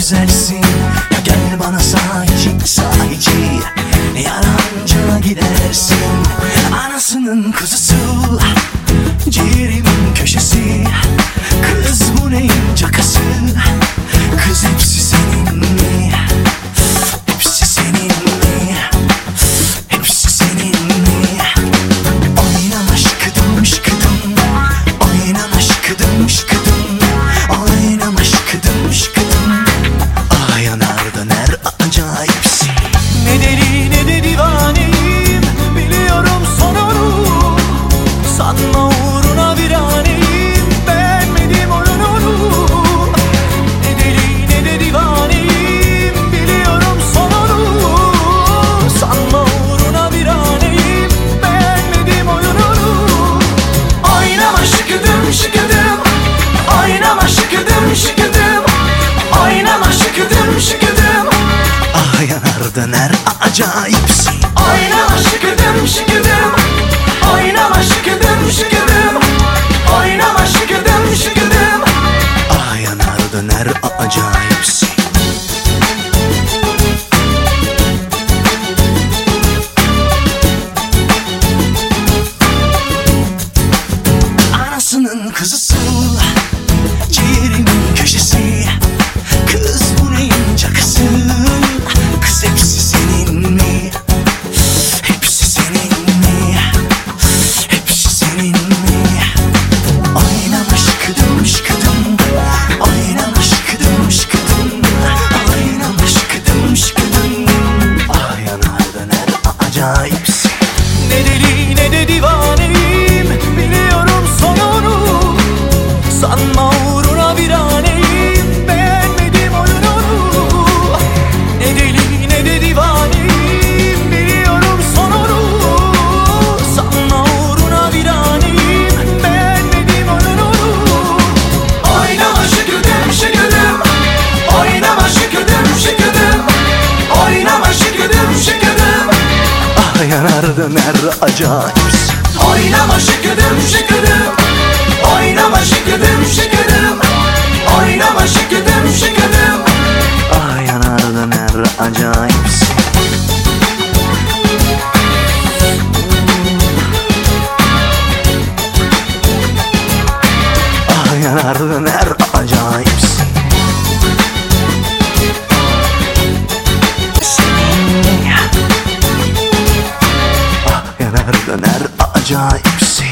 güzelsin. Ya gel bana sahici sahici, yalancına gidersin. Anasının kuzusu, ciğerimin köşesi. Kız bu neyin cakası? Kız hepsi senin mi? Hepsi senin mi? Hepsi senin mi? Oynama şıkıdım şıkıdım, oynama şıkıdım şıkıdım, oynama şıkıdım şıkıdım. Ah yanar döner acayipsin. Ne deli ne de divaneyim, biliyorum sonunu. Sanma uğruna viraneyim, beğenmedim oyununu. Ne deli ne de divaneyim, biliyorum sonunu. Sanma uğruna viraneyim, beğenmedim oyununu. Oynama şıkıdım şıkıdım, oynama şıkıdım şıkıdım, oynama şıkıdım şıkıdım. Ah yanar döner acayipsin. Oynama şıkıdım şıkıdım, oynama şıkıdım şıkıdım, oynama şıkıdım şıkıdım. Ah yanar döner acayipsin. Anasının kuzusu, ciğerimin köşesi. Kız bu neyin cakası? Kız hepsi senin mi? Hepsi senin mi? Hepsi senin mi? Oynama şıkıdım şıkıdım, oynama şıkıdım şıkıdım, oynama şıkıdım şıkıdım. Ah yanar döner acayipsin. Ne deli ne de divaneyim, biliyorum sonunu. Sanma uğruna viraneyim, beğenmedim oyununu. Ne deli ne de divaneyim, biliyorum sonunu. Sanma uğruna viraneyim, beğenmedim oyununu. Oynama şıkıdım şıkıdım, oynama şıkıdım şıkıdım, oynama şıkıdım şıkıdım. Ah yanar döner acayipsin. Oynama şıkıdım şıkıdım, oynama şıkıdım şıkıdım, oynama şıkıdım şıkıdım. Ah yanar döner acayipsin. Ah yanar döner acayipsin. Ah yanar döner acayipsin.